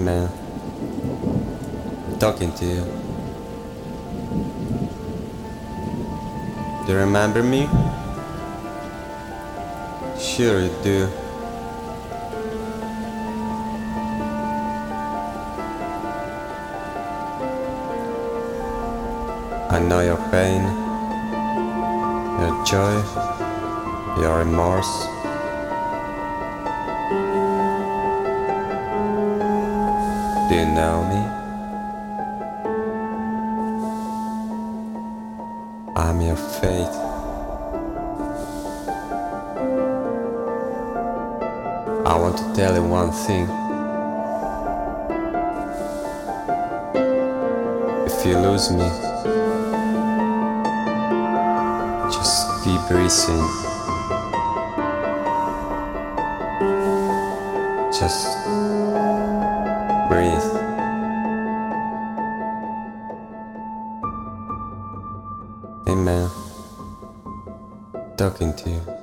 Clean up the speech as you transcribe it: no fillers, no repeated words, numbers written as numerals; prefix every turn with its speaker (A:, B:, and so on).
A: man. Talking to you. Do you remember me? Sure you do. I know your pain, your joy, your remorse. Do you know me? I'm your fate. I want to tell you one thing. If you lose me, just keep breathing. Just breathe. Hey man, talking to you.